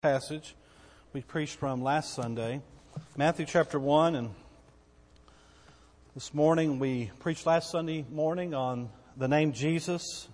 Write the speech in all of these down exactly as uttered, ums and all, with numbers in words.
Passage we preached from last Sunday, Matthew chapter one, and this morning we preached last Sunday morning on the name Jesus,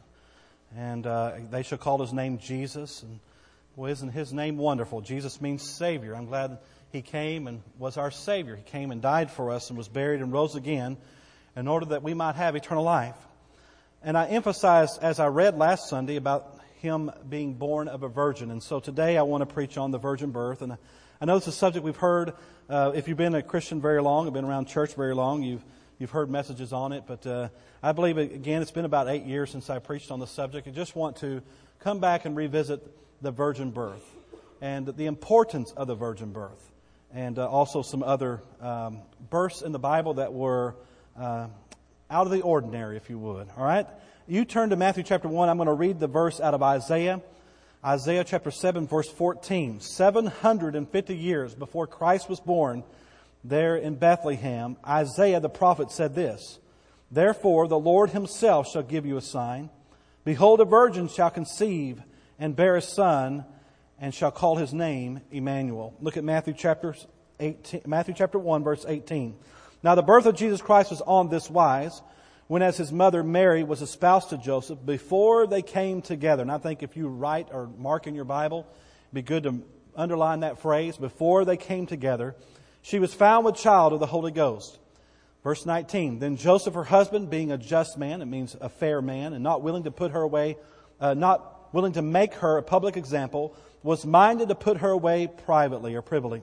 and uh, they shall call his name Jesus. And boy, isn't his name wonderful? Jesus means Savior. I'm glad he came and was our Savior. He came and died for us and was buried and rose again in order that we might have eternal life. And I emphasized as I read last Sunday about him being born of a virgin. And so today I want to preach on the virgin birth. And I know it's a subject we've heard. Uh, if you've been a Christian very long, or been around church very long, you've you've heard messages on it. But uh, I believe, again, it's been about eight years since I preached on the subject. I just want to come back and revisit the virgin birth and the importance of the virgin birth, and uh, also some other um, births in the Bible that were uh, out of the ordinary, if you would. All right? You turn to Matthew chapter one. I'm going to read the verse out of Isaiah. Isaiah chapter seven, verse fourteen. seven hundred fifty years before Christ was born there in Bethlehem, Isaiah the prophet said this: "Therefore the Lord himself shall give you a sign. Behold, a virgin shall conceive and bear a son, and shall call his name Emmanuel." Look at Matthew chapter eighteen, Matthew chapter one, verse eighteen. "Now the birth of Jesus Christ was on this wise, when as his mother Mary was espoused to Joseph, before they came together." And I think if you write or mark in your Bible, it'd be good to underline that phrase, before they came together, "she was found with child of the Holy Ghost." Verse nineteen, "Then Joseph, her husband, being a just man," it means a fair man, "and not willing to put her away, uh, not willing to make her a public example, was minded to put her away privately," or privily.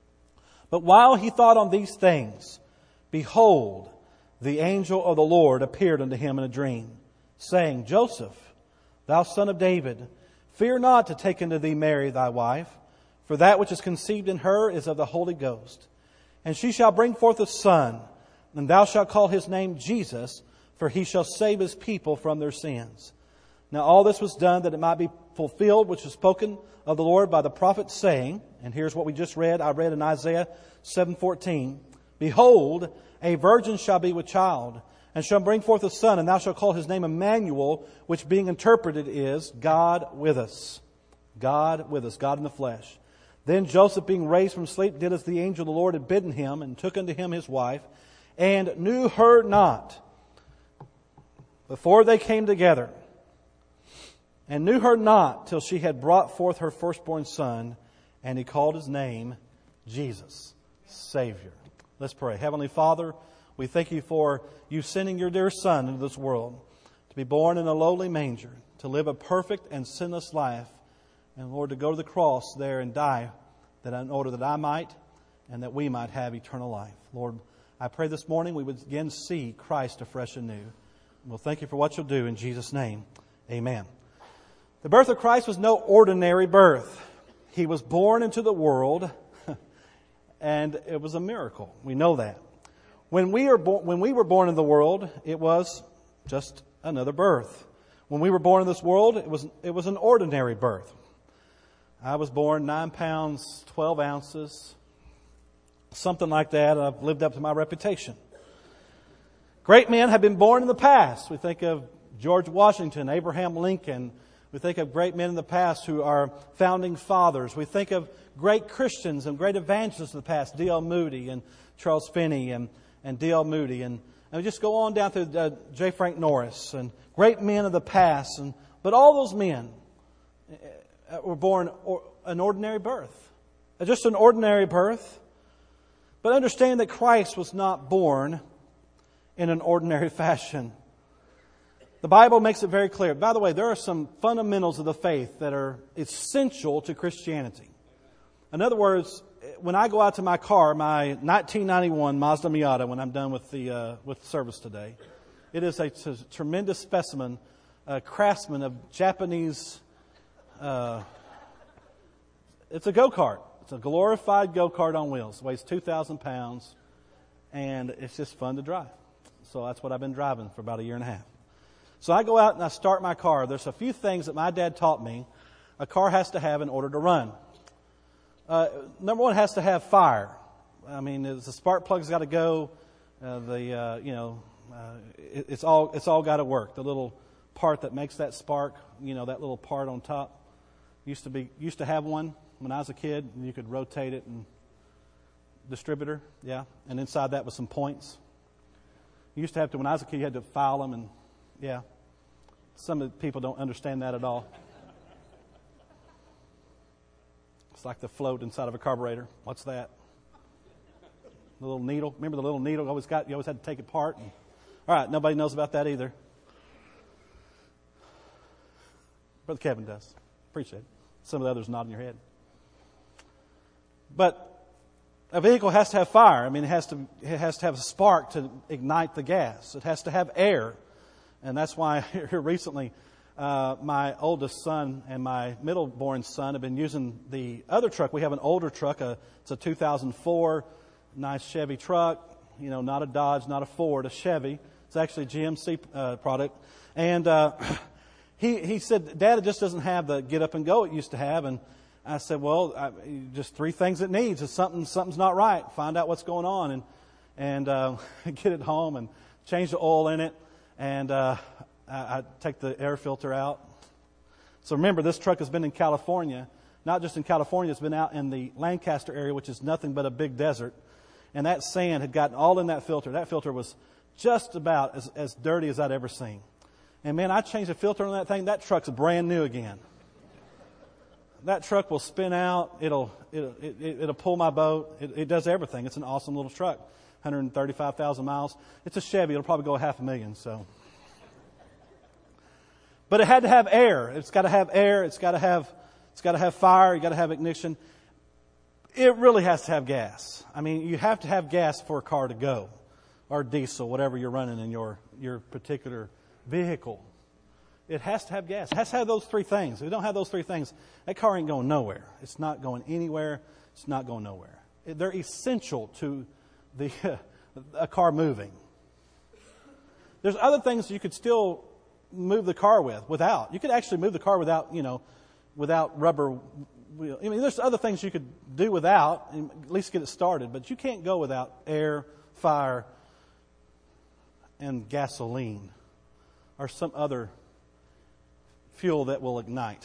"But while he thought on these things, behold, the angel of the Lord appeared unto him in a dream, saying, Joseph, thou son of David, fear not to take unto thee Mary thy wife, for that which is conceived in her is of the Holy Ghost. And she shall bring forth a son, and thou shalt call his name Jesus, for he shall save his people from their sins. Now all this was done that it might be fulfilled, which was spoken of the Lord by the prophet, saying," and here's what we just read, I read in Isaiah seven fourteen, "Behold, a virgin shall be with child, and shall bring forth a son, and thou shalt call his name Emmanuel," which being interpreted is God with us. God with us, God in the flesh. "Then Joseph, being raised from sleep, did as the angel of the Lord had bidden him, and took unto him his wife, and knew her not before they came together, and knew her not till she had brought forth her firstborn son, and he called his name Jesus," Savior. Let's pray. Heavenly Father, we thank you for you sending your dear Son into this world to be born in a lowly manger, to live a perfect and sinless life, and Lord, to go to the cross there and die that in order that I might and that we might have eternal life. Lord, I pray this morning we would again see Christ afresh and new. We'll thank you for what you'll do in Jesus' name. Amen. The birth of Christ was no ordinary birth. He was born into the world, and it was a miracle. We know that. When we, are bo- when we were born in the world, it was just another birth. When we were born in this world, it was, it was an ordinary birth. I was born nine pounds, twelve ounces, something like that. I've lived up to my reputation. Great men have been born in the past. We think of George Washington, Abraham Lincoln. We think of great men in the past who are founding fathers. We think of great Christians and great evangelists in the past, D L Moody and Charles Finney and, and D L Moody. And, and we just go on down through uh, J. Frank Norris and great men of the past. And But all those men were born or, an ordinary birth. Just an ordinary birth. But understand that Christ was not born in an ordinary fashion. The Bible makes it very clear. By the way, there are some fundamentals of the faith that are essential to Christianity. In other words, when I go out to my car, my nineteen ninety-one Mazda Miata, when I'm done with the uh, with service today, it is a, a tremendous specimen, a craftsman of Japanese. Uh, it's a go-kart. It's a glorified go-kart on wheels. It weighs two thousand pounds, and it's just fun to drive. So that's what I've been driving for about a year and a half. So I go out and I start my car. There's a few things that my dad taught me a car has to have in order to run. Uh, number one, it has to have fire. I mean, the spark plug's got to go. Uh, the uh, you know, uh, it, it's all it's all got to work. The little part that makes that spark, you know, that little part on top, used to be used to have one. when I was a kid, and you could rotate it and distributor, yeah, and inside that was some points. You used to have to, when I was a kid, you had to file them, and yeah, some of the people don't understand that at all. It's like the float inside of a carburetor. What's that? The little needle. Remember the little needle? You always got. You always had to take it apart. And, all right, nobody knows about that either. Brother Kevin does. Appreciate it. Some of the others nodding your head. But a vehicle has to have fire. I mean, it has to it has to have a spark to ignite the gas. It has to have air, and that's why here recently, uh, my oldest son and my middle-born son have been using the other truck. We have an older truck. A, it's a two thousand four, nice Chevy truck. You know, not a Dodge, not a Ford, a Chevy. It's actually a G M C uh, product, and uh, he he said, "Dad, it just doesn't have the get up and go it used to have." And I said, well, I, just three things it needs. If something, something's not right, find out what's going on and and uh, get it home and change the oil in it. And uh, I, I take the air filter out. So remember, this truck has been in California. Not just in California, it's been out in the Lancaster area, which is nothing but a big desert. And that sand had gotten all in that filter. That filter was just about as, as dirty as I'd ever seen. And man, I changed the filter on that thing. That truck's brand new again. That truck will spin out. It'll it'll it, it'll pull my boat. It, it does everything. It's an awesome little truck. one hundred thirty-five thousand miles. It's a Chevy. It'll probably go a half a million. So, but it had to have air. It's got to have air. It's got to have it's got to have fire. You got to have ignition. It really has to have gas. I mean, you have to have gas for a car to go, or diesel, whatever you're running in your your particular vehicle. It has to have gas. It has to have those three things. If you don't have those three things, that car ain't going nowhere. It's not going anywhere. It's not going nowhere. They're essential to the a car moving. There's other things you could still move the car with, without. You could actually move the car without, you know, without rubber wheel. I mean, there's other things you could do without, at least get it started. But you can't go without air, fire, and gasoline, or some other fuel that will ignite.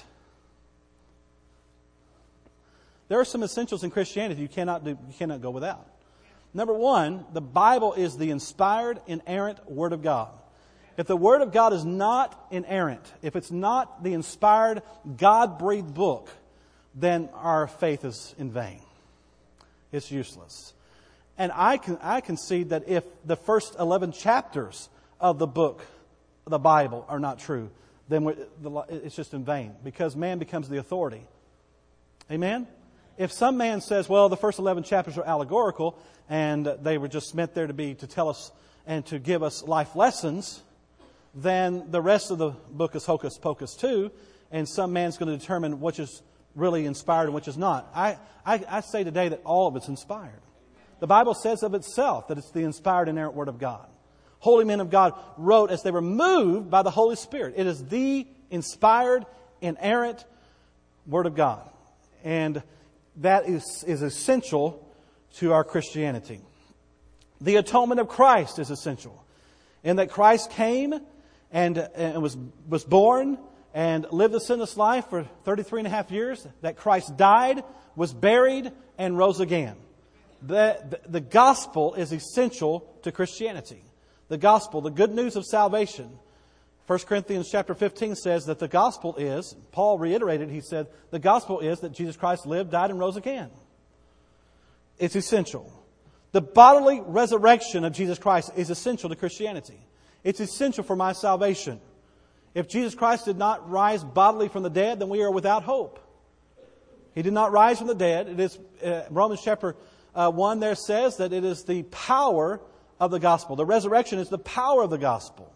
There are some essentials in Christianity you cannot do, you cannot go without. Number one, the Bible is the inspired, inerrant Word of God. If the Word of God is not inerrant, if it's not the inspired, God-breathed book, then our faith is in vain. It's useless. And I can I concede that if the first eleven chapters of the book, the Bible, are not true, then it's just in vain, because man becomes the authority. Amen? If some man says, well, the first eleven chapters are allegorical and they were just meant there to be to tell us and to give us life lessons, then the rest of the book is hocus pocus too, and some man's going to determine which is really inspired and which is not. I, I, I say today that all of it's inspired. The Bible says of itself that it's the inspired, inerrant Word of God. Holy men of God wrote as they were moved by the Holy Spirit. It is the inspired, inerrant Word of God. And that is, is essential to our Christianity. The atonement of Christ is essential. In that Christ came and, and was, was born and lived a sinless life for thirty-three and a half years. That Christ died, was buried, and rose again. The, the, the gospel is essential to Christianity. The gospel, the good news of salvation. First Corinthians chapter fifteen says that the gospel is, Paul reiterated, he said, the gospel is that Jesus Christ lived, died, and rose again. It's essential. The bodily resurrection of Jesus Christ is essential to Christianity. It's essential for my salvation. If Jesus Christ did not rise bodily from the dead, then we are without hope. He did not rise from the dead. It is uh, Romans chapter uh, one there says that it is the power of the gospel. The resurrection is the power of the gospel.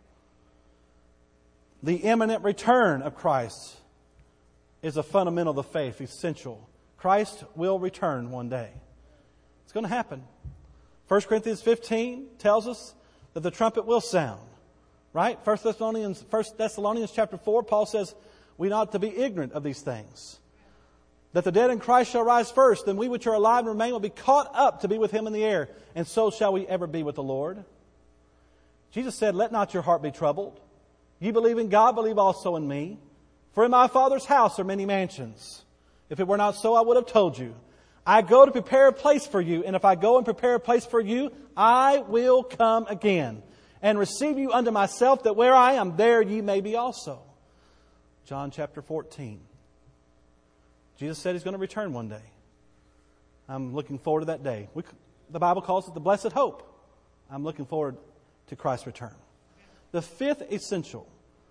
The imminent return of Christ is a fundamental of the faith, essential. Christ will return one day. It's going to happen. First Corinthians fifteen tells us that the trumpet will sound. Right? First Thessalonians, First Thessalonians chapter four, Paul says we ought to be ignorant of these things. That the dead in Christ shall rise first, then we which are alive and remain will be caught up to be with Him in the air, and so shall we ever be with the Lord. Jesus said, let not your heart be troubled. Ye believe in God, believe also in me. For in my Father's house are many mansions. If it were not so, I would have told you. I go to prepare a place for you, and if I go and prepare a place for you, I will come again and receive you unto myself, that where I am, there ye may be also. John chapter fourteen. Jesus said He's going to return one day. I'm looking forward to that day. We, the Bible calls it the blessed hope. I'm looking forward to Christ's return. The fifth essential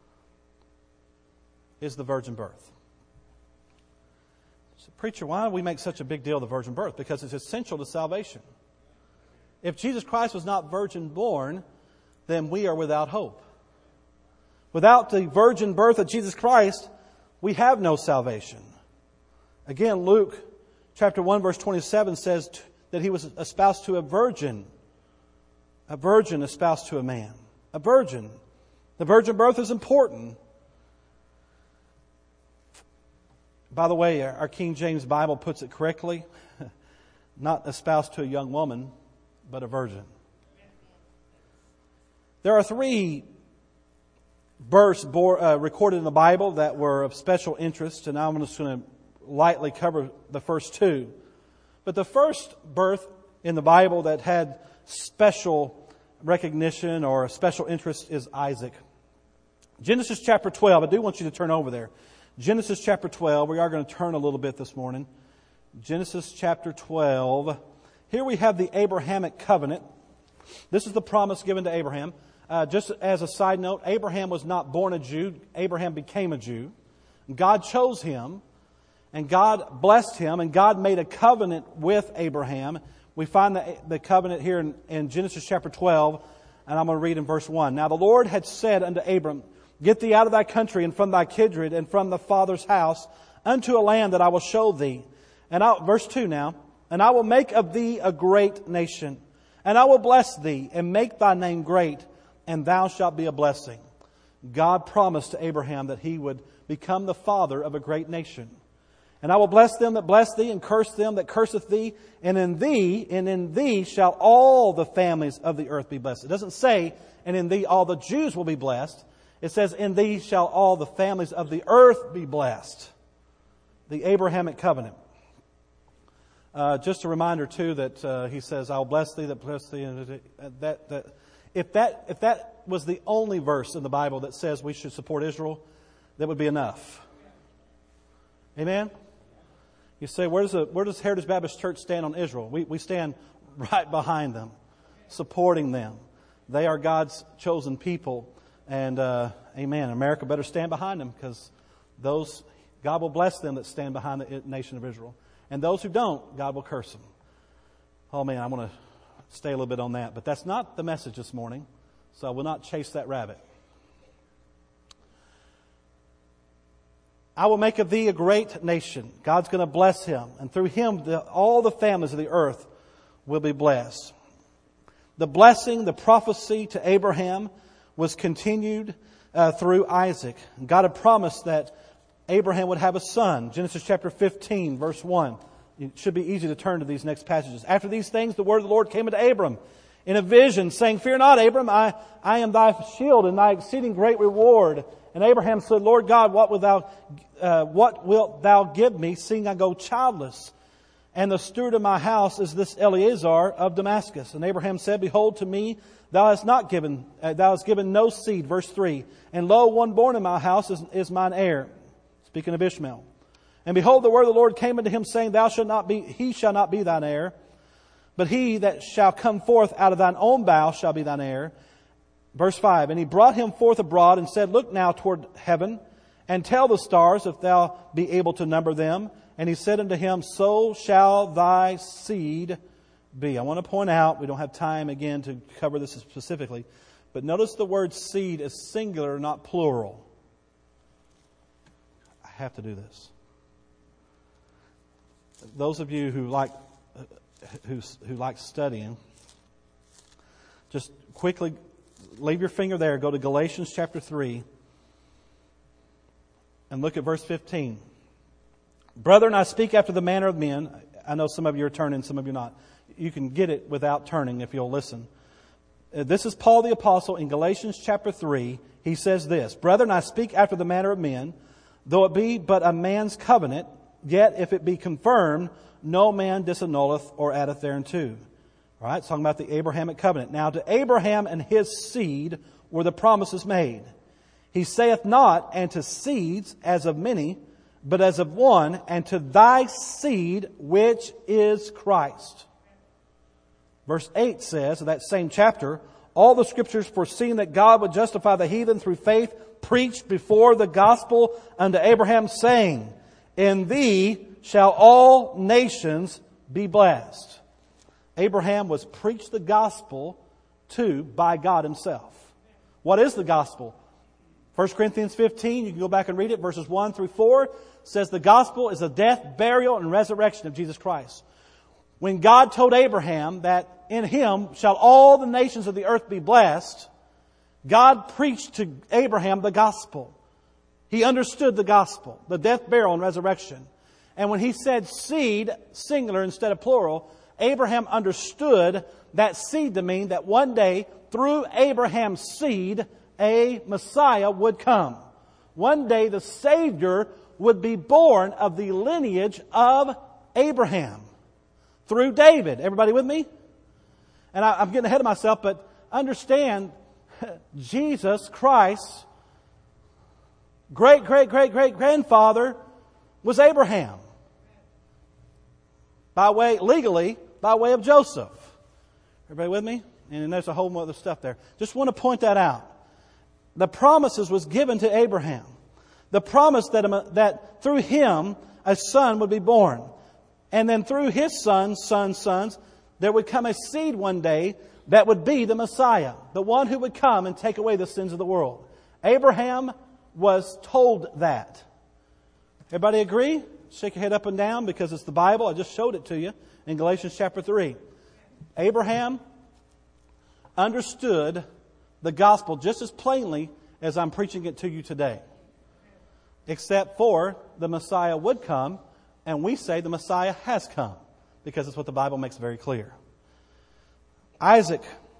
is the virgin birth. So, preacher, why do we make such a big deal of the virgin birth? Because it's essential to salvation. If Jesus Christ was not virgin born, then we are without hope. Without the virgin birth of Jesus Christ, we have no salvation. Again, Luke chapter one verse twenty-seven says that He was espoused to a virgin. A virgin espoused to a man. A virgin. The virgin birth is important. By the way, our King James Bible puts it correctly. Not espoused to a young woman, but a virgin. There are three births uh, recorded in the Bible that were of special interest, and I'm just going to lightly cover the first two. But the first birth in the Bible that had special recognition or a special interest is Isaac. Genesis chapter twelve. I do want you to turn over there. Genesis chapter twelve. We are going to turn a little bit this morning. Genesis chapter twelve. Here we have the Abrahamic covenant. This is the promise given to Abraham. Uh, just as a side note, Abraham was not born a Jew. Abraham became a Jew. God chose him, and God blessed him, and God made a covenant with Abraham. We find the, the covenant here in, in Genesis chapter twelve, and I'm going to read in verse one. Now the Lord had said unto Abram, Get thee out of thy country, and from thy kindred, and from the father's house, unto a land that I will show thee. And I, verse two now, And I will make of thee a great nation, and I will bless thee, and make thy name great, and thou shalt be a blessing. God promised to Abraham that he would become the father of a great nation. And I will bless them that bless thee, and curse them that curseth thee, and in thee, and in thee shall all the families of the earth be blessed. It doesn't say, and in thee all the Jews will be blessed. It says, in thee shall all the families of the earth be blessed. The Abrahamic covenant. Uh, just a reminder too that uh, he says, "I will bless thee that bless thee." And that, that if that if that was the only verse in the Bible that says we should support Israel, that would be enough. Amen. You say, where does the, where does Heritage Baptist Church stand on Israel? We we stand right behind them, supporting them. They are God's chosen people, and uh, amen. America better stand behind them, because those God will bless them that stand behind the nation of Israel. And those who don't, God will curse them. Oh man, I want to stay a little bit on that. But that's not the message this morning, so I will not chase that rabbit. I will make of thee a great nation. God's going to bless him. And through him, the, all the families of the earth will be blessed. The blessing, the prophecy to Abraham was continued uh, through Isaac. God had promised that Abraham would have a son. Genesis chapter fifteen, verse one. It should be easy to turn to these next passages. After these things, the word of the Lord came unto Abram in a vision, saying, Fear not, Abram, I, I am thy shield and thy exceeding great reward. And Abraham said, Lord God, what wilt thou, uh, what wilt thou give me, seeing I go childless? And the steward of my house is this Eleazar of Damascus. And Abraham said, Behold, to me thou hast not given, uh, thou hast given no seed. Verse three. And lo, one born in my house is, is mine heir. Speaking of Ishmael. And behold, the word of the Lord came unto him, saying, Thou shalt not be, he shall not be thine heir, but he that shall come forth out of thine own bowels shall be thine heir. Verse five. And he brought him forth abroad and said, Look now toward heaven, and tell the stars, if thou be able to number them. And he said unto him, So shall thy seed be. I want to point out, we don't have time again to cover this specifically, but notice the word seed is singular, not plural. I have to do this. Those of you who like who who like studying, just quickly leave your finger there. Go to Galatians chapter three and look at verse fifteen. Brethren, I speak after the manner of men. I know some of you are turning, some of you are not. You can get it without turning if you'll listen. This is Paul the Apostle in Galatians chapter three. He says this, Brethren, I speak after the manner of men, though it be but a man's covenant, yet if it be confirmed, no man disannulleth or addeth thereunto. All right, it's talking about the Abrahamic covenant. Now to Abraham and his seed were the promises made. He saith not, and to seeds as of many, but as of one, and to thy seed, which is Christ. Verse eight says, of that same chapter, all the Scriptures foreseeing that God would justify the heathen through faith, preached before the gospel unto Abraham, saying, in thee shall all nations be blessed. Abraham was preached the gospel to by God Himself. What is the gospel? First Corinthians fifteen, you can go back and read it, verses one through four, says the gospel is the death, burial, and resurrection of Jesus Christ. When God told Abraham that in Him shall all the nations of the earth be blessed, God preached to Abraham the gospel. He understood the gospel, the death, burial, and resurrection. And when He said seed, singular instead of plural, Abraham understood that seed to mean that one day, through Abraham's seed, a Messiah would come. One day the Savior would be born of the lineage of Abraham through David. Everybody with me? And I, I'm getting ahead of myself, but understand Jesus Christ, great, great, great, great grandfather was Abraham. By way, legally, by way of Joseph. Everybody with me? And there's a whole other stuff there. Just want to point that out. The promises was given to Abraham. The promise that, that through him a son would be born. And then through his sons, sons, sons, there would come a seed one day that would be the Messiah. The one who would come and take away the sins of the world. Abraham was told that. Everybody agree? Shake your head up and down because it's the Bible. I just showed it to you in Galatians chapter three. Abraham understood the gospel just as plainly as I'm preaching it to you today. Except for the Messiah would come, and we say the Messiah has come because it's what the Bible makes very clear. Isaac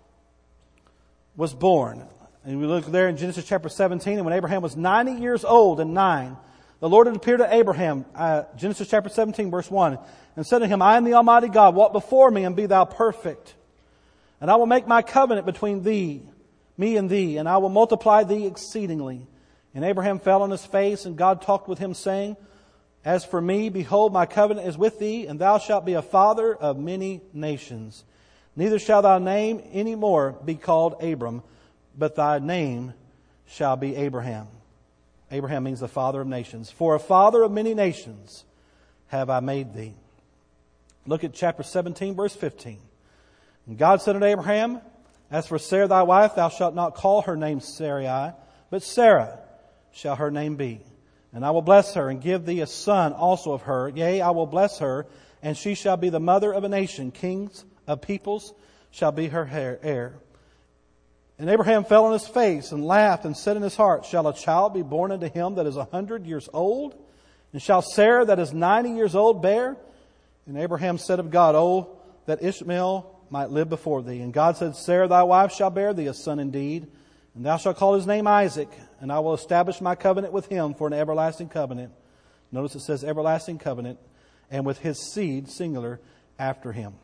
was born. And we look there in Genesis chapter seventeen, and when Abraham was ninety years old and nine, the Lord had appeared to Abraham, uh, Genesis chapter seventeen, verse one, and said to him, I am the Almighty God, walk before me and be thou perfect. And I will make my covenant between thee, me and thee, and I will multiply thee exceedingly. And Abraham fell on his face, and God talked with him, saying, as for me, behold, my covenant is with thee, and thou shalt be a father of many nations. Neither shall thy name any more be called Abram, but thy name shall be Abraham. Abraham means the father of nations. For a father of many nations have I made thee. Look at chapter seventeen, verse fifteen. And God said unto Abraham, as for Sarah thy wife, thou shalt not call her name Sarai, but Sarah shall her name be. And I will bless her and give thee a son also of her. Yea, I will bless her, and she shall be the mother of a nation. Kings of peoples shall be her heir. And Abraham fell on his face and laughed and said in his heart, shall a child be born unto him that is a hundred years old? And shall Sarah that is ninety years old bear? And Abraham said of God, oh, that Ishmael might live before thee. And God said, Sarah thy wife shall bear thee a son indeed, and thou shalt call his name Isaac, and I will establish my covenant with him for an everlasting covenant. Notice it says everlasting covenant, and with his seed, singular, after him.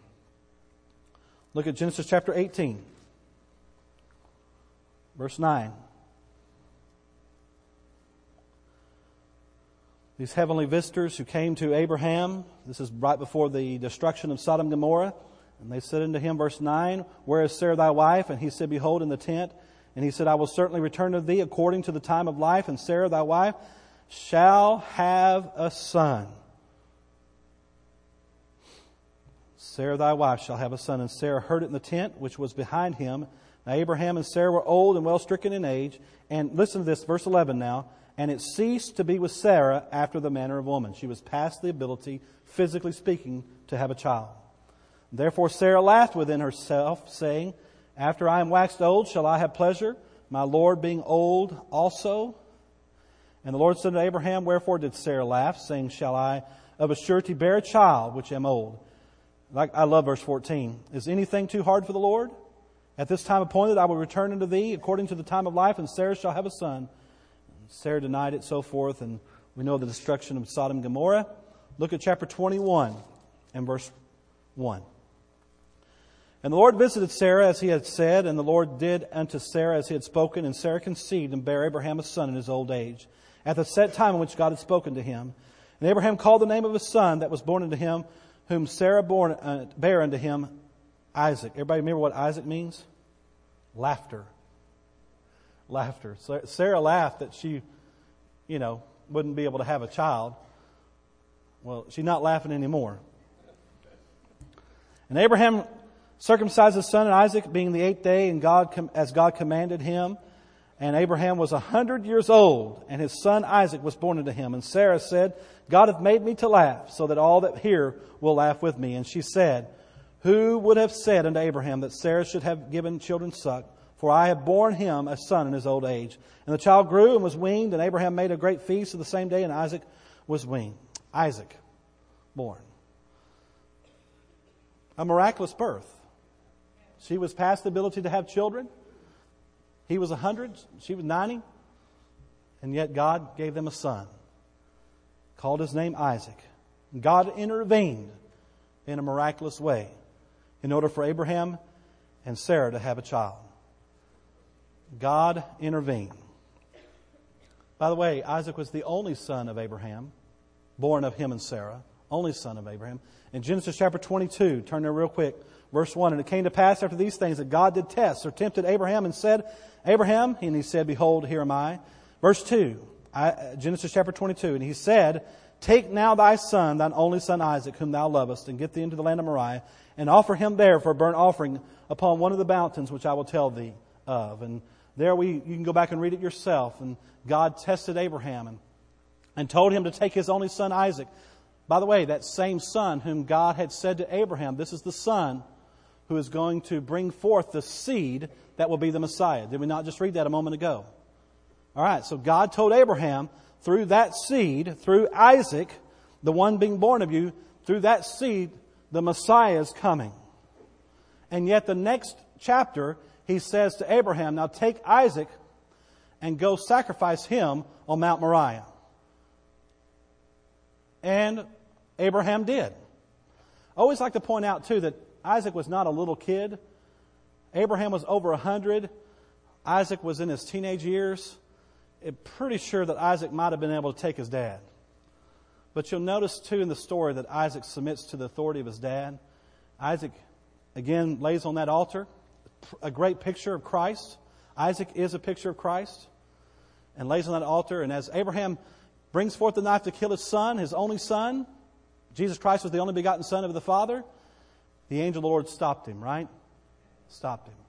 Look at Genesis chapter eighteen. Verse nine. These heavenly visitors who came to Abraham, this is right before the destruction of Sodom and Gomorrah, and they said unto him, verse nine, where is Sarah thy wife? And he said, behold, in the tent. And he said, I will certainly return to thee according to the time of life, and Sarah thy wife shall have a son. Sarah thy wife shall have a son. And Sarah heard it in the tent, which was behind him. Now Abraham and Sarah were old and well stricken in age. And listen to this, verse eleven now. And it ceased to be with Sarah after the manner of woman. She was past the ability, physically speaking, to have a child. Therefore Sarah laughed within herself, saying, after I am waxed old, shall I have pleasure, my Lord being old also? And the Lord said to Abraham, wherefore did Sarah laugh, saying, shall I of a surety bear a child, which am old? Like I love verse fourteen. Is anything too hard for the Lord? At this time appointed, I will return unto thee according to the time of life, and Sarah shall have a son. And Sarah denied it, so forth, and we know the destruction of Sodom and Gomorrah. Look at chapter twenty-one and verse one. And the Lord visited Sarah as he had said, and the Lord did unto Sarah as he had spoken, and Sarah conceived and bare Abraham a son in his old age, at the set time in which God had spoken to him. And Abraham called the name of his son that was born unto him, whom Sarah born, uh, bare unto him, Isaac. Everybody remember what Isaac means? Laughter. Laughter. So Sarah laughed that she, you know, wouldn't be able to have a child. Well, she's not laughing anymore. And Abraham circumcised his son Isaac, being the eighth day, and God as God commanded him. And Abraham was a hundred years old, and his son Isaac was born unto him. And Sarah said, God hath made me to laugh, so that all that hear will laugh with me. And she said, Who would have said unto Abraham that Sarah should have given children suck? For I have borne him a son in his old age. And the child grew and was weaned, and Abraham made a great feast of the same day, and Isaac was weaned. Isaac, born. A miraculous birth. She was past the ability to have children. He was a hundred, she was ninety. And yet God gave them a son. Called his name Isaac. God intervened in a miraculous way in order for Abraham and Sarah to have a child. God intervened. By the way, Isaac was the only son of Abraham, born of him and Sarah. Only son of Abraham. In Genesis chapter twenty-two, turn there real quick. Verse one, And it came to pass after these things that God did test or tempted Abraham and said, Abraham, and he said, Behold, here am I. Verse two, I, Genesis chapter twenty-two, And he said, Take now thy son, thine only son Isaac, whom thou lovest, and get thee into the land of Moriah, and offer him there for a burnt offering upon one of the mountains which I will tell thee of. And there we you can go back and read it yourself. And God tested Abraham and, and told him to take his only son Isaac. By the way, that same son whom God had said to Abraham, this is the son who is going to bring forth the seed that will be the Messiah. Did we not just read that a moment ago? All right, so God told Abraham, through that seed, through Isaac, the one being born of you, through that seed, the Messiah is coming. And yet the next chapter, he says to Abraham, now take Isaac and go sacrifice him on Mount Moriah. And Abraham did. I always like to point out, too, that Isaac was not a little kid. Abraham was over a hundred. Isaac was in his teenage years. I'm pretty sure that Isaac might have been able to take his dad. But you'll notice, too, in the story that Isaac submits to the authority of his dad. Isaac, again, lays on that altar. A great picture of Christ. Isaac is a picture of Christ. And lays on that altar. And as Abraham brings forth the knife to kill his son, his only son, Jesus Christ was the only begotten Son of the Father, the angel of the Lord stopped him, right? Stopped him.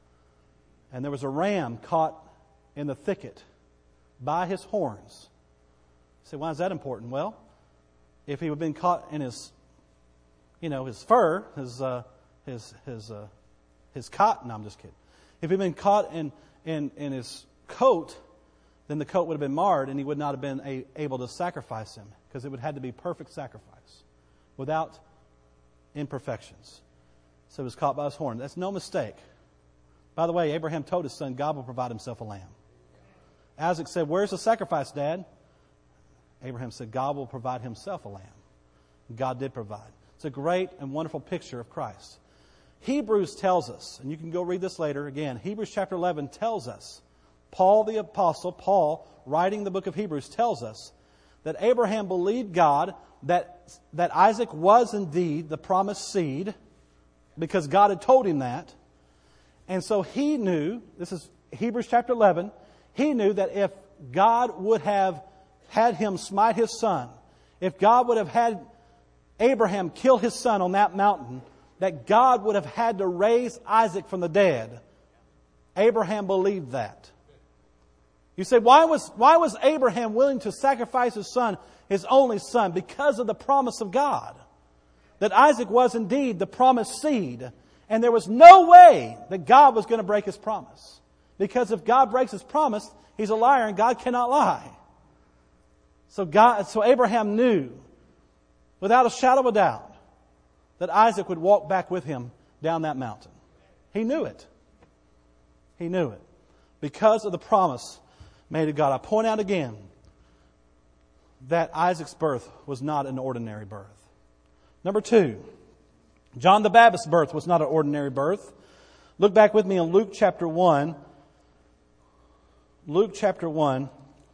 And there was a ram caught in the thicket by his horns. You say, why is that important? Well, if he had been caught in his, you know, his fur, his uh, his his uh, his cotton. No, I'm just kidding. If he had been caught in in in his coat, then the coat would have been marred, and he would not have been a, able to sacrifice him, because it would have had to be perfect sacrifice, without imperfections. So he was caught by his horn. That's no mistake. By the way, Abraham told his son, God will provide himself a lamb. Isaac said, where's the sacrifice, Dad? Abraham said, God will provide himself a lamb. God did provide. It's a great and wonderful picture of Christ. Hebrews tells us, and you can go read this later again, Hebrews chapter eleven tells us, Paul the apostle, Paul, writing the book of Hebrews, tells us that Abraham believed God, that, that Isaac was indeed the promised seed, because God had told him that. And so he knew, this is Hebrews chapter eleven, he knew that if God would have had him smite his son, if God would have had Abraham kill his son on that mountain, that God would have had to raise Isaac from the dead. Abraham believed that. You say, why was, why was Abraham willing to sacrifice his son, his only son? Because of the promise of God. That Isaac was indeed the promised seed. And there was no way that God was going to break his promise. Because if God breaks his promise, he's a liar and God cannot lie. So God, so Abraham knew, without a shadow of a doubt, that Isaac would walk back with him down that mountain. He knew it. He knew it. Because of the promise made to God. I point out again that Isaac's birth was not an ordinary birth. Number two, John the Baptist's birth was not an ordinary birth. Look back with me in Luke chapter one. Luke chapter one,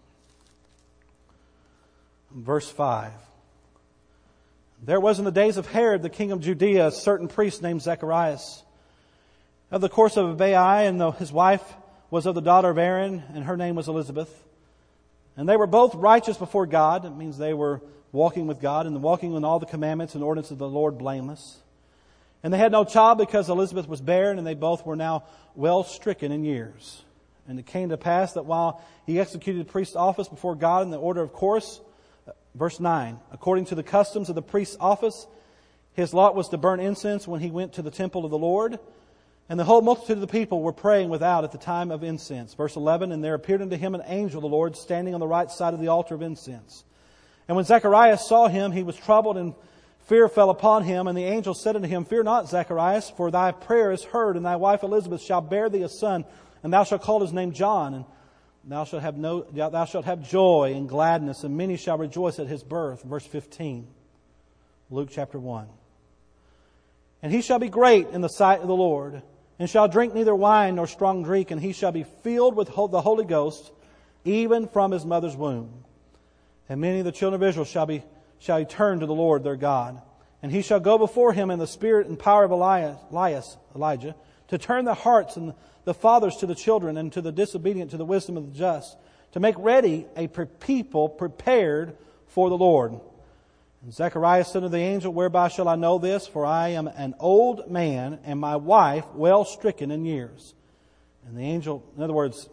verse five. There was in the days of Herod, the king of Judea, a certain priest named Zacharias, of the course of Abiah, and his wife was of the daughter of Aaron, and her name was Elizabeth. And they were both righteous before God. It means they were walking with God and walking in all the commandments and ordinances of the Lord blameless. And they had no child because Elizabeth was barren, and they both were now well stricken in years. And it came to pass that while he executed the priest's office before God in the order of course, verse nine, according to the customs of the priest's office, his lot was to burn incense when he went to the temple of the Lord. And the whole multitude of the people were praying without at the time of incense. Verse eleven, and there appeared unto him an angel of the Lord standing on the right side of the altar of incense. And when Zacharias saw him, he was troubled, and fear fell upon him. And the angel said unto him, Fear not, Zacharias, for thy prayer is heard, and thy wife Elizabeth shall bear thee a son, and thou shalt call his name John. And thou shalt have no, thou shalt have joy and gladness, and many shall rejoice at his birth. Verse fifteen, Luke chapter one. And he shall be great in the sight of the Lord, and shall drink neither wine nor strong drink, and he shall be filled with the Holy Ghost, even from his mother's womb. And many of the children of Israel shall be shall he turn to the Lord their God. And he shall go before him in the spirit and power of Elias, Elias, Elijah, to turn the hearts and the fathers to the children, and to the disobedient to the wisdom of the just, to make ready a people prepared for the Lord. And Zacharias said to the angel, Whereby shall I know this? For I am an old man, and my wife well stricken in years. And the angel, in other words,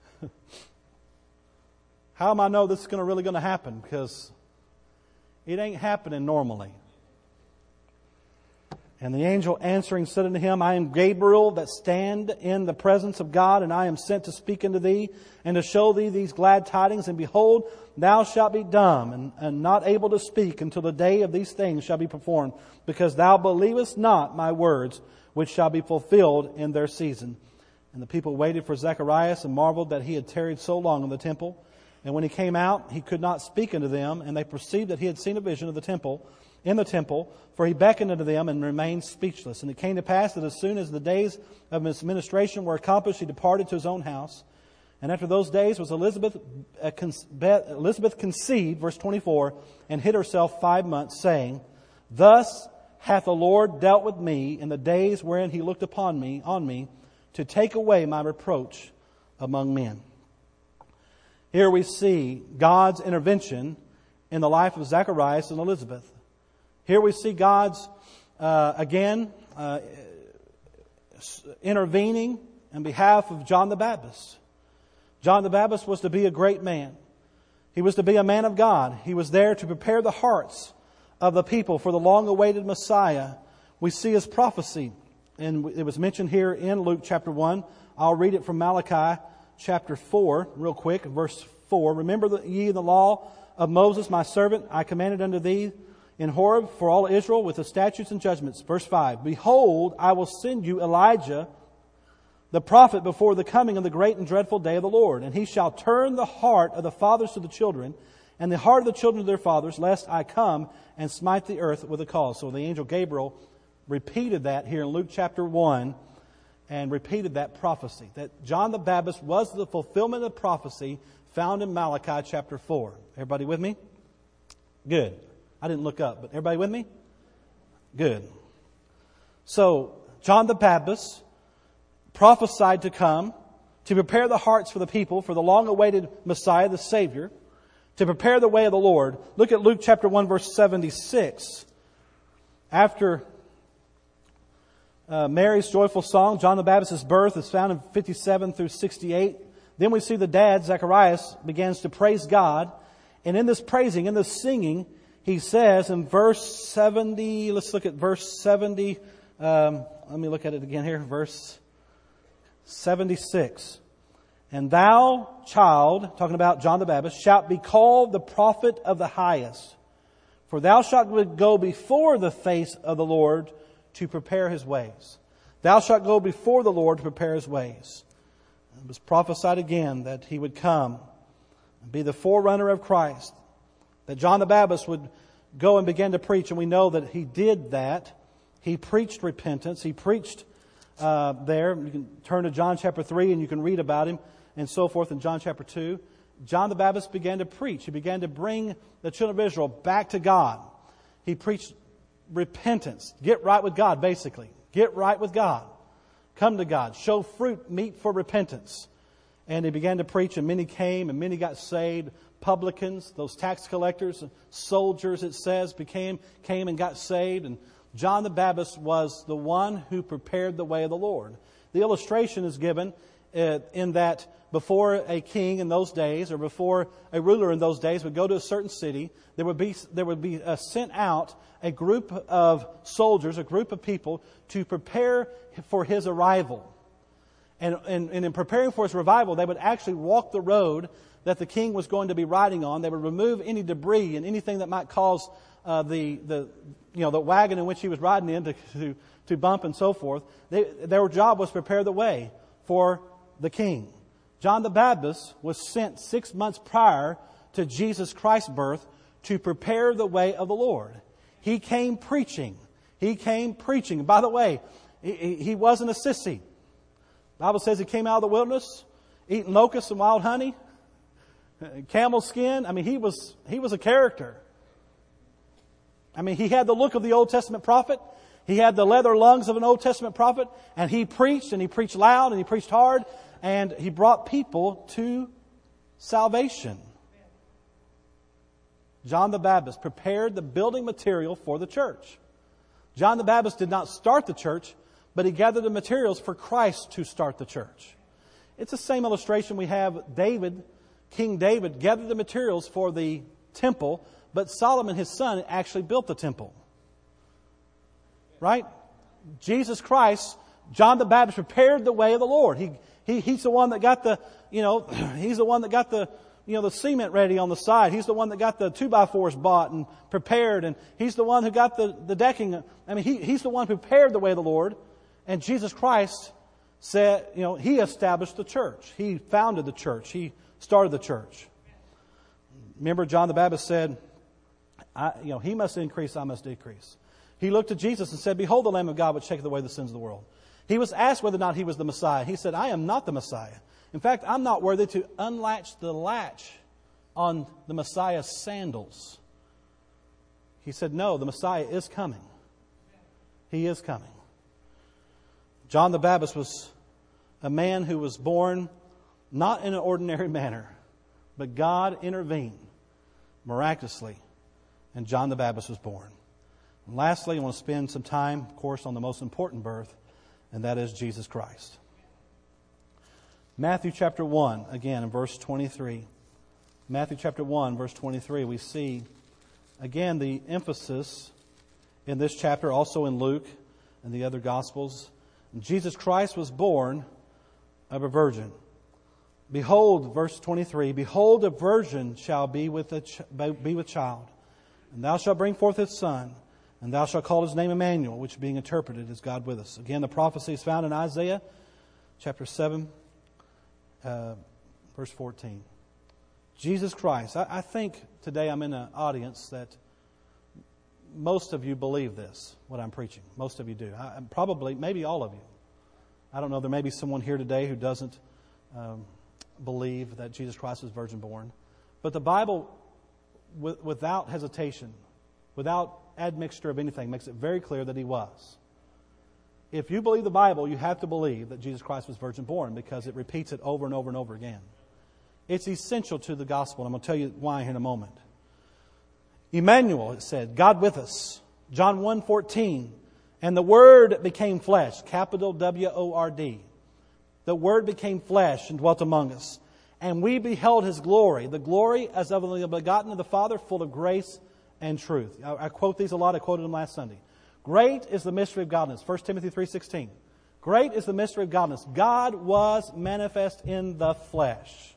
how am I know this is going to really going to happen? Because it ain't happening normally. And the angel answering said unto him, I am Gabriel that stand in the presence of God, and I am sent to speak unto thee, and to show thee these glad tidings. And behold, thou shalt be dumb, and, and not able to speak until the day of these things shall be performed, because thou believest not my words, which shall be fulfilled in their season. And the people waited for Zacharias, and marveled that he had tarried so long in the temple. And when he came out, he could not speak unto them, and they perceived that he had seen a vision of the temple, in the temple, for he beckoned unto them and remained speechless. And it came to pass that as soon as the days of his ministration were accomplished, he departed to his own house. And after those days was Elizabeth, uh, con- Elizabeth conceived, verse twenty-four, and hid herself five months, saying, Thus hath the Lord dealt with me in the days wherein he looked upon me, on me, to take away my reproach among men. Here we see God's intervention in the life of Zacharias and Elizabeth. Here we see God's, uh, again, uh, intervening on behalf of John the Baptist. John the Baptist was to be a great man. He was to be a man of God. He was there to prepare the hearts of the people for the long-awaited Messiah. We see his prophecy, and it was mentioned here in Luke chapter one. I'll read it from Malachi chapter four, real quick, verse four. Remember ye the law of Moses, my servant, I commanded unto thee in Horeb for all Israel with the statutes and judgments. Verse five, Behold, I will send you Elijah, the prophet, before the coming of the great and dreadful day of the Lord. And he shall turn the heart of the fathers to the children, and the heart of the children to their fathers, lest I come and smite the earth with a cause. So the angel Gabriel repeated that here in Luke chapter one, and repeated that prophecy, that John the Baptist was the fulfillment of prophecy found in Malachi chapter four. Everybody with me? Good. I didn't look up, but everybody with me? Good. So, John the Baptist prophesied to come, to prepare the hearts for the people, for the long-awaited Messiah, the Savior, to prepare the way of the Lord. Look at Luke chapter one, verse seventy-six. After uh, Mary's joyful song, John the Baptist's birth is found in fifty-seven through sixty-eight. Then we see the dad, Zacharias, begins to praise God. And in this praising, in this singing, he says in verse seventy, let's look at verse seventy. Um, let me look at it again here. Verse seventy-six. And thou, child, talking about John the Baptist, shalt be called the prophet of the highest. For thou shalt go before the face of the Lord to prepare his ways. Thou shalt go before the Lord to prepare his ways. It was prophesied again that he would come and be the forerunner of Christ, that John the Baptist would go and begin to preach, and we know that he did that. He preached repentance. He preached uh, there. You can turn to John chapter three and you can read about him and so forth in John chapter two. John the Baptist began to preach. He began to bring the children of Israel back to God. He preached repentance. Get right with God, basically. Get right with God. Come to God. Show fruit, meet for repentance. And he began to preach, and many came, and many got saved. Publicans, those tax collectors, soldiers, it says, became came and got saved. And John the Baptist was the one who prepared the way of the Lord. The illustration is given uh, in that before a king in those days, or before a ruler in those days would go to a certain city, there would be there would be uh, sent out a group of soldiers, a group of people, to prepare for his arrival. And, and, and in preparing for his revival, they would actually walk the road that the king was going to be riding on. They would remove any debris and anything that might cause uh, the the you know the wagon in which he was riding in to to, to bump and so forth. They, their job was to prepare the way for the king. John the Baptist was sent six months prior to Jesus Christ's birth to prepare the way of the Lord. He came preaching. He came preaching. By the way, he, he wasn't a sissy. The Bible says he came out of the wilderness, eating locusts and wild honey, camel skin. I mean, he was he was a character. I mean, he had the look of the Old Testament prophet. He had the leather lungs of an Old Testament prophet. And he preached, and he preached loud, and he preached hard. And he brought people to salvation. John the Baptist prepared the building material for the church. John the Baptist did not start the church, but he gathered the materials for Christ to start the church. It's the same illustration we have. David, King David, gathered the materials for the temple, but Solomon, his son, actually built the temple. Right? Jesus Christ, John the Baptist prepared the way of the Lord. He, he he's the one that got the, you know, he's the one that got the, you know, the cement ready on the side. He's the one that got the two by fours bought and prepared, and he's the one who got the, the decking. I mean, he, he's the one who prepared the way of the Lord. And Jesus Christ said, you know, He established the church. He founded the church. He started the church. Remember, John the Baptist said, I, you know, He must increase, I must decrease. He looked at Jesus and said, "Behold the Lamb of God which taketh away the sins of the world." He was asked whether or not He was the Messiah. He said, "I am not the Messiah. In fact, I'm not worthy to unlatch the latch on the Messiah's sandals." He said, "No, the Messiah is coming. He is coming." John the Baptist was a man who was born not in an ordinary manner, but God intervened miraculously, and John the Baptist was born. And lastly, I want to spend some time, of course, on the most important birth, and that is Jesus Christ. Matthew chapter one, again in verse twenty-three. Matthew chapter one, verse twenty-three, we see, again, the emphasis in this chapter, also in Luke and the other Gospels. Jesus Christ was born of a virgin. Behold, verse twenty-three, "Behold, a virgin shall be with a ch- be with child, and thou shalt bring forth his son, and thou shalt call his name Emmanuel," which being interpreted is God with us. Again, the prophecy is found in Isaiah chapter seven, uh, verse fourteen. Jesus Christ. I, I think today I'm in an audience that most of you believe this, what I'm preaching. Most of you do. I, probably, maybe all of you. I don't know. There may be someone here today who doesn't um, believe that Jesus Christ was virgin born. But the Bible, w- without hesitation, without admixture of anything, makes it very clear that He was. If you believe the Bible, you have to believe that Jesus Christ was virgin born, because it repeats it over and over and over again. It's essential to the gospel. I'm going to tell you why here in a moment. Emmanuel, it said, God with us. John one fourteen. "And the Word became flesh," capital W O R D. "The Word became flesh and dwelt among us. And we beheld His glory, the glory as of the begotten of the Father, full of grace and truth." I, I quote these a lot. I quoted them last Sunday. Great is the mystery of godliness. First Timothy three sixteen. Great is the mystery of godliness. God was manifest in the flesh.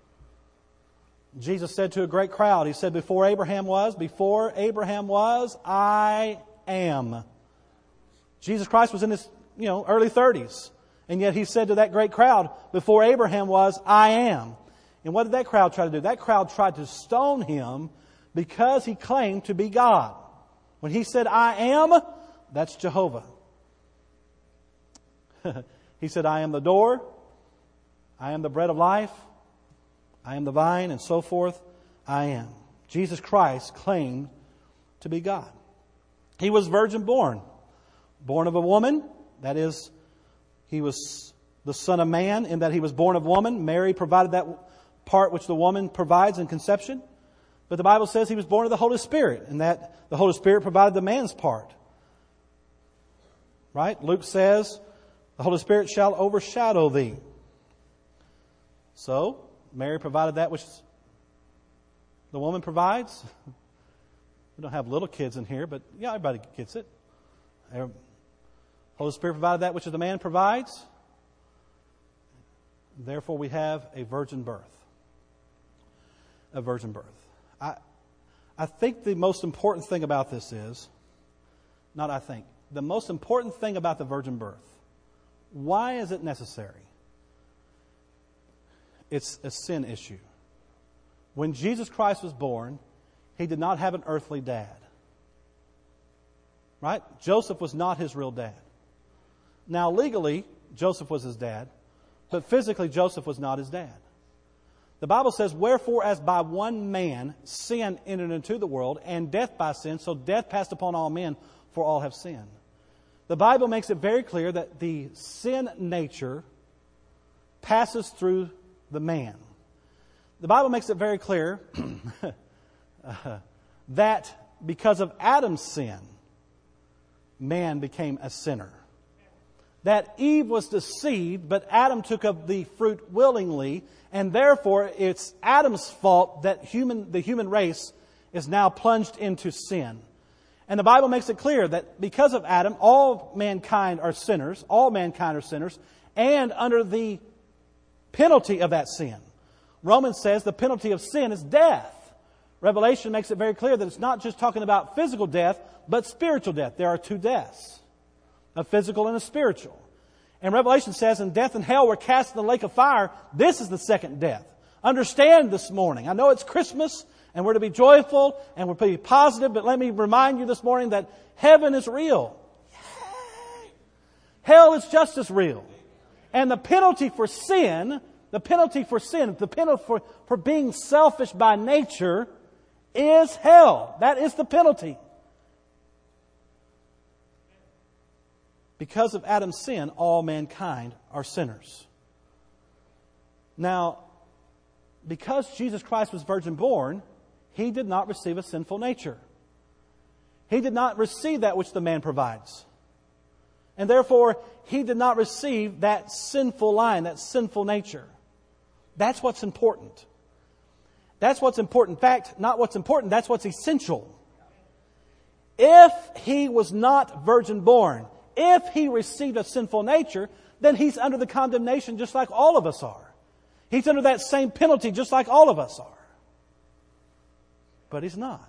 Jesus said to a great crowd, He said, "Before Abraham was, before Abraham was, I am." Jesus Christ was in His, you know, early thirties. And yet He said to that great crowd, "Before Abraham was, I am." And what did that crowd try to do? That crowd tried to stone Him because he claimed to be God. When he said, I am, that's Jehovah. He said, I am the door, I am the bread of life, I am the vine, and so forth. I am. Jesus Christ claimed to be God. He was virgin born. Born of a woman, that is, he was the Son of Man in that he was born of woman. Mary provided that part which the woman provides in conception. But the Bible says he was born of the Holy Spirit, and that the Holy Spirit provided the man's part. Right? Luke says, the Holy Spirit shall overshadow thee. So, Mary provided that which the woman provides. We don't have little kids in here, but yeah, everybody gets it. The Holy Spirit provided that which the man provides. Therefore, we have a virgin birth. A virgin birth. I, I think the most important thing about this is, not I think, the most important thing about the virgin birth, why is it necessary? It's a sin issue. When Jesus Christ was born, he did not have an earthly dad. Right? Joseph was not his real dad. Now, legally, Joseph was his dad, but physically, Joseph was not his dad. The Bible says, wherefore as by one man sin entered into the world, and death by sin, so death passed upon all men, for all have sinned. The Bible makes it very clear that the sin nature passes through the man. The Bible makes it very clear uh, that because of Adam's sin, man became a sinner. That Eve was deceived, but Adam took of the fruit willingly, and therefore it's Adam's fault that human, the human race is now plunged into sin. And the Bible makes it clear that because of Adam, all mankind are sinners, all mankind are sinners, and under the penalty of that sin. Romans says the penalty of sin is death. Revelation makes it very clear that it's not just talking about physical death, but spiritual death. There are two deaths, a physical and a spiritual. And Revelation says, and death and hell were cast in the lake of fire. This is the second death. Understand this morning. I know it's Christmas, and we're to be joyful, and we're to be positive, but let me remind you this morning that heaven is real. Yay! Hell is just as real. And the penalty for sin, the penalty for sin, the penalty for, for being selfish by nature is hell. That is the penalty. Because of Adam's sin, all mankind are sinners. Now, because Jesus Christ was virgin born, he did not receive a sinful nature. He did not receive that which the man provides. And therefore, he did not receive that sinful line, that sinful nature. That's what's important. That's what's important. In fact, not what's important, that's what's essential. If he was not virgin born, if he received a sinful nature, then he's under the condemnation just like all of us are. He's under that same penalty just like all of us are. But he's not.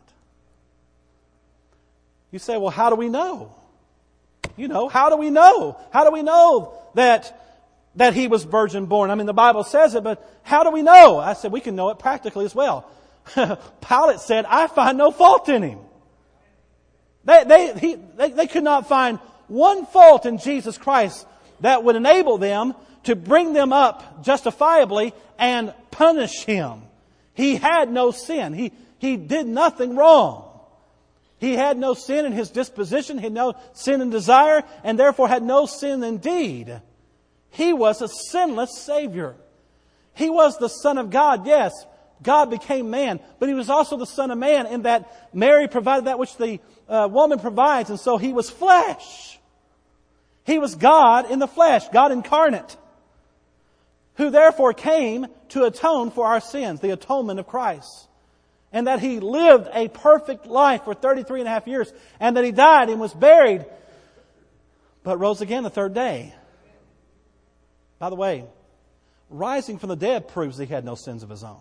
You say, well, how do we know? You know, how do we know? How do we know that, that he was virgin born? I mean, the Bible says it, but how do we know? I said, we can know it practically as well. Pilate said, I find no fault in him. They, they, he, they, they could not find one fault in Jesus Christ that would enable them to bring them up justifiably and punish him. He had no sin. He, he did nothing wrong. He had no sin in his disposition. He had no sin in desire, and therefore had no sin in deed. He was a sinless Savior. He was the Son of God, yes. God became man, but he was also the Son of Man in that Mary provided that which the uh, woman provides, and so he was flesh. He was God in the flesh, God incarnate, who therefore came to atone for our sins, the atonement of Christ. And that he lived a perfect life for thirty-three and a half years, and that he died and was buried, but rose again the third day. By the way, rising from the dead proves that he had no sins of his own.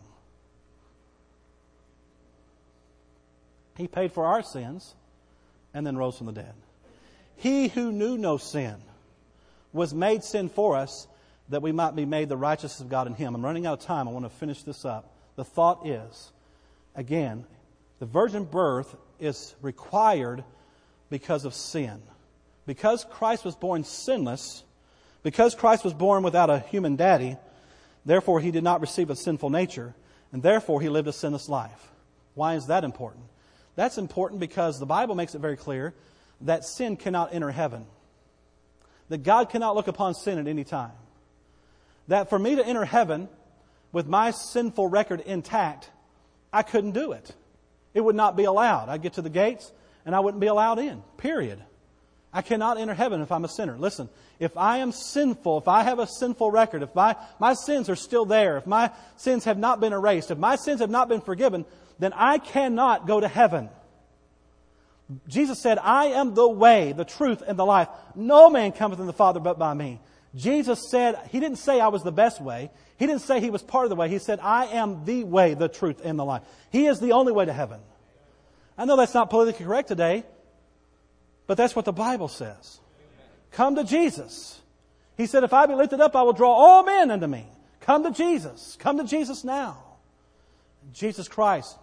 He paid for our sins and then rose from the dead. He who knew no sin was made sin for us that we might be made the righteousness of God in him. I'm running out of time. I want to finish this up. The thought is, again, The virgin birth is required because of sin. Because Christ was born sinless, because Christ was born without a human daddy, therefore he did not receive a sinful nature, and therefore he lived a sinless life. Why is that important? That's important because the Bible makes it very clear that sin cannot enter heaven. That God cannot look upon sin at any time. That for me to enter heaven with my sinful record intact, I couldn't do it. It would not be allowed. I'd get to the gates and I wouldn't be allowed in. Period. I cannot enter heaven if I'm a sinner. Listen, if I am sinful, if I have a sinful record, if my, my sins are still there, if my sins have not been erased, if my sins have not been forgiven, then I cannot go to heaven. Jesus said, I am the way, the truth, and the life. No man cometh in the Father but by me. Jesus said, He didn't say I was the best way. He didn't say He was part of the way. He said, I am the way, the truth, and the life. He is the only way to heaven. I know that's not politically correct today, but that's what the Bible says. Come to Jesus. He said, if I be lifted up, I will draw all men unto me. Come to Jesus. Come to Jesus now. Jesus Christ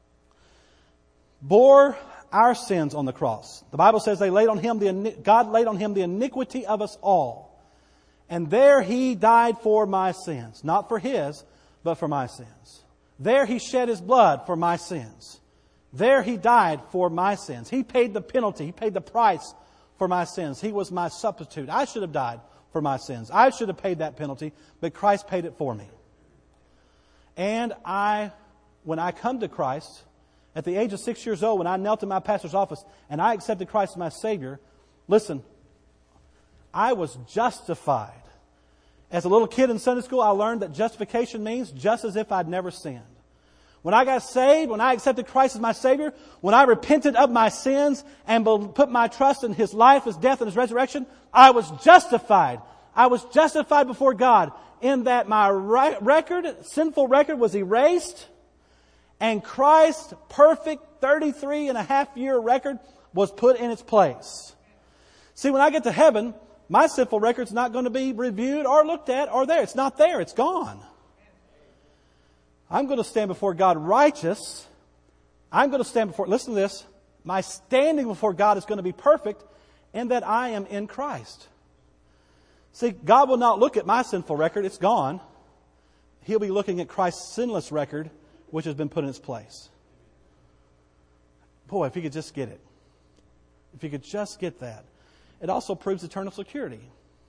bore our sins on the cross. The Bible says they laid on Him the, God laid on Him the iniquity of us all. And there He died for my sins. Not for His, but for my sins. There He shed His blood for my sins. There He died for my sins. He paid the penalty. He paid the price for my sins. He was my substitute. I should have died for my sins. I should have paid that penalty, but Christ paid it for me. And I, when I come to Christ, at the age of six years old, when I knelt in my pastor's office and I accepted Christ as my Savior, listen, I was justified. As a little kid in Sunday school, I learned that justification means just as if I'd never sinned. When I got saved, when I accepted Christ as my Savior, when I repented of my sins and put my trust in His life, His death, and His resurrection, I was justified. I was justified before God in that my record, sinful record, was erased, and Christ's perfect thirty-three and a half year record was put in its place. See, when I get to heaven, my sinful record's not going to be reviewed or looked at or there. It's not there. It's gone. I'm going to stand before God righteous. I'm going to stand before, listen to this, my standing before God is going to be perfect in that I am in Christ. See, God will not look at my sinful record. It's gone. He'll be looking at Christ's sinless record, which has been put in its place. Boy, if you could just get it. If you could just get that. It also proves eternal security.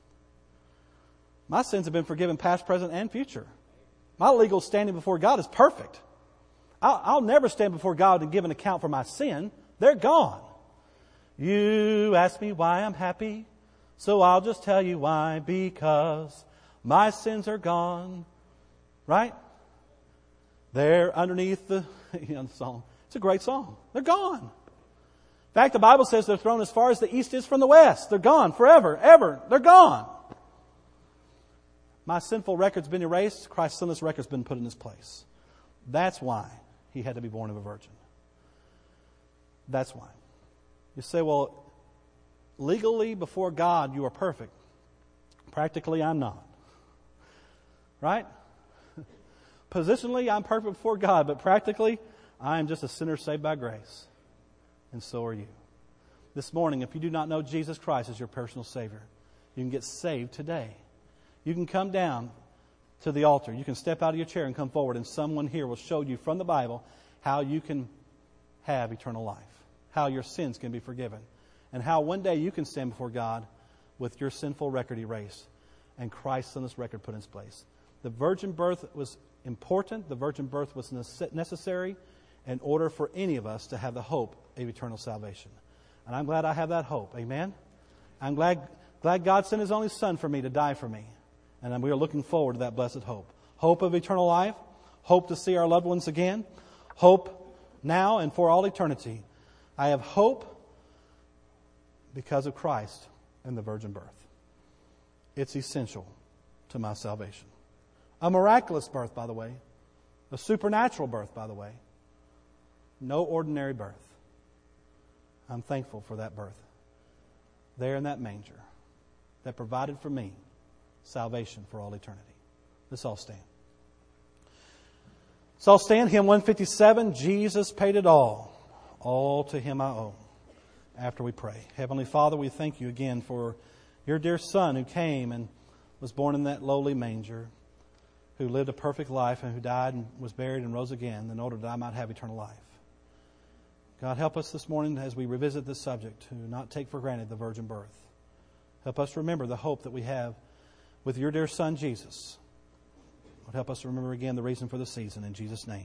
My sins have been forgiven past, present, and future. My legal standing before God is perfect. I'll, I'll never stand before God and give an account for my sin. They're gone. You ask me why I'm happy, so I'll just tell you why. Because my sins are gone. Right? They're underneath the, you know, the song. It's a great song. They're gone. In fact, the Bible says they're thrown as far as the east is from the west. They're gone forever, ever. They're gone. My sinful record's been erased. Christ's sinless record's been put in His place. That's why He had to be born of a virgin. That's why. You say, well, legally before God you are perfect. Practically I'm not. Right? Positionally I'm perfect before God, but practically I am just a sinner saved by grace. And so are you. This morning, if you do not know Jesus Christ as your personal Savior, you can get saved today. You can come down to the altar. You can step out of your chair and come forward, and someone here will show you from the Bible how you can have eternal life, how your sins can be forgiven, and how one day you can stand before God with your sinful record erased and Christ's sinless record put in its place. The virgin birth was important. The virgin birth was necessary in order for any of us to have the hope of eternal salvation. And I'm glad I have that hope. Amen? I'm glad, glad God sent His only Son for me to die for me. And we are looking forward to that blessed hope. Hope of eternal life. Hope to see our loved ones again. Hope now and for all eternity. I have hope because of Christ and the virgin birth. It's essential to my salvation. A miraculous birth, by the way. A supernatural birth, by the way. No ordinary birth. I'm thankful for that birth. There in that manger that provided for me salvation for all eternity. Let's all stand. So I'll stand hymn one fifty-seven, Jesus paid it all. All to him I owe. After we pray. Heavenly Father, we thank you again for your dear Son who came and was born in that lowly manger, who lived a perfect life and who died and was buried and rose again in order that I might have eternal life. God, help us this morning as we revisit this subject to not take for granted the virgin birth. Help us remember the hope that we have with your dear Son, Jesus. Lord, help us to remember again the reason for the season. In Jesus' name,